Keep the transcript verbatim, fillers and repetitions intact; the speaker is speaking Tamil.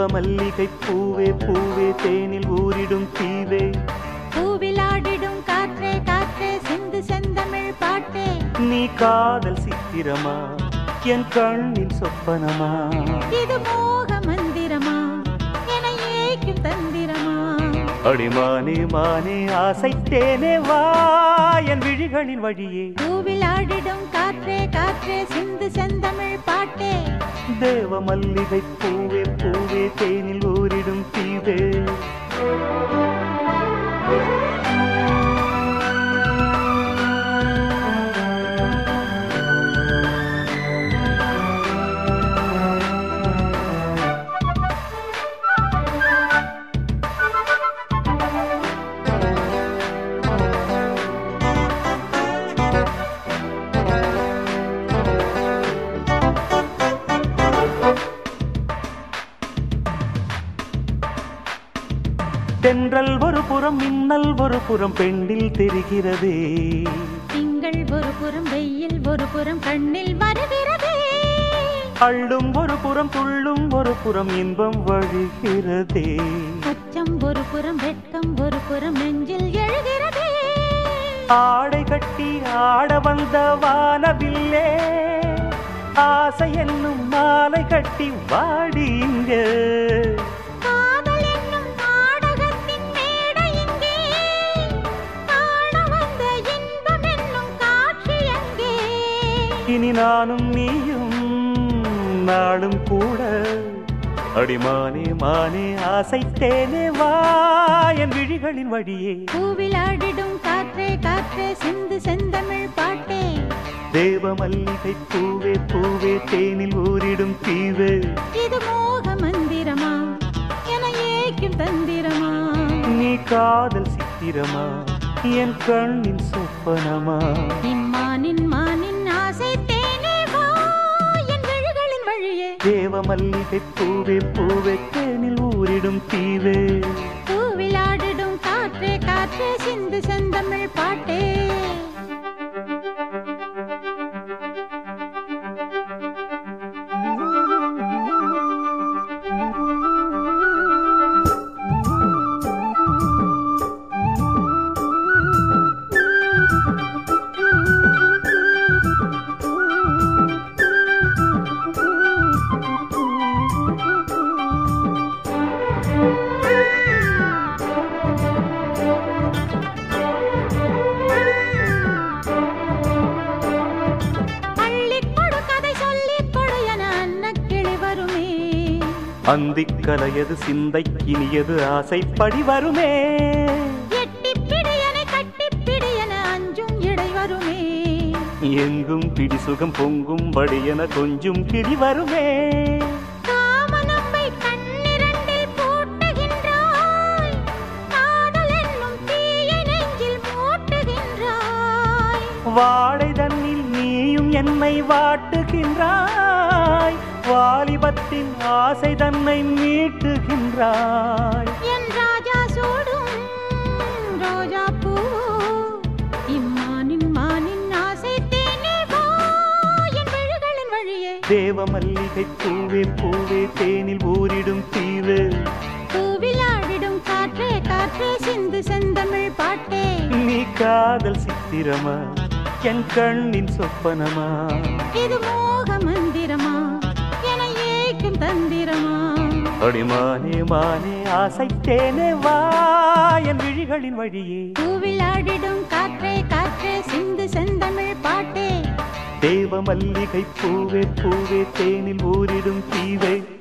மல்லிகை பூவே பூவே தேனில் ஊரிடும் தீவே பூவிலாடிடும் காற்றே காற்றே சிந்து செந்தமிழ் பாட்டே நீ காதல் சித்திரமா என் கண்ணின் சொப்பனமா இது மோக மந்திரமா என ஏக்கும் தந்திரமா அடிமானே மானே ஆசைத்தேனே வா என் விழிகளின் வழியே பூவிலாடிடும் காற்றே காற்றே சிந்து செந்தமிழ் பாட்டே தேவ மல்லிகை பூவே பூவே தேனில் ஊரிடும் தீவே தென்றல் ஒரு புறம் மின்னல் ஒரு புறம் பெண்ணில் தெரிகிறதே திங்கள் ஒரு புறம் வெயில் ஒரு புறம் கண்ணில் வருகிறதே அள்ளும் ஒரு புறம் துள்ளும் ஒரு புறம் இன்பம் வழிகிறதே அச்சம் ஒரு புறம் வெட்கம் ஒரு புறம் நெஞ்சில் எழுகிறதே ஆடை கட்டி ஆட வந்த வானவில்லே ஆசை என்னும் மாலை கட்டி வாடி இங்க இனி நானும் நீயும் நாளும் கூட அடிமானே மானே ஆசைத்தேனே வா என் விழிகளின் வழியே பூவிலாடிடும் காற்றே காற்றே சிந்து செந்தமிழ் பாட்டே தேவ மல்லிகை பூவே பூவே தேனில் ஊரிடும் தீவே இது மோக மந்திரமா என ஏக்கும் தந்திரமா நீ காதல் சித்திரமா என் கண்ணின் சொப்பனமா இம்மானின் மானின் ஆசை தேனே வா என் விழிகளின் வழியே தேவ மல்லிகை பூவே பூவே தேனில் ஊரிடும் தீவே பூவிலாடிடும் காற்றே காற்றே சிந்து செந்தமிழ் பாட்டே அந்திக் கலையது சிந்தை இனியது ஆசைப்படி வருமே எட்டிப்பிடியனை கட்டிப்பிடியன அஞ்சும் இடை வருமே எங்கும் பிடி சுகம் பொங்கும் படியன கொஞ்சம் கிளி வருமே காமனம்பை கண்ணிரண்டில் பூட்டுகின்றாய் காதல் என்னும் தீயை நெஞ்சில் மூட்டுகின்றாய் வாடை தன்னில் நீயும் என்னை வாட்டுகின்றாய் வாலிபத்தின் ஆசை தன்னை மீட்டுகின்றாய் என் ராஜா சூடும் ரோஜா பூ இம்மானின் மானின் ஆசை தேனே வா என் விழிகளின் வழியே தேவ மல்லிகை பூவே பூவே தேனில் ஊரிடும் தீவே பூவிலாடிடும் காற்றே காற்றே சிந்து செந்தமிழ் பாட்டே நீ காதல் சித்திரமா என் கண்ணின் சொப்பனமா இது மோக மந்திரமா என ஏக்கும் தந்திரமா அடிமானே மானே ஆசைத்தேனே வா என் விழிகளின் வழியே பூவிலாடிடும் காற்றே காற்றே சிந்து செந்தமிழ் பாட்டே தேவ மல்லிகை பூவே பூவே தேனில் ஊரிடும் தீவே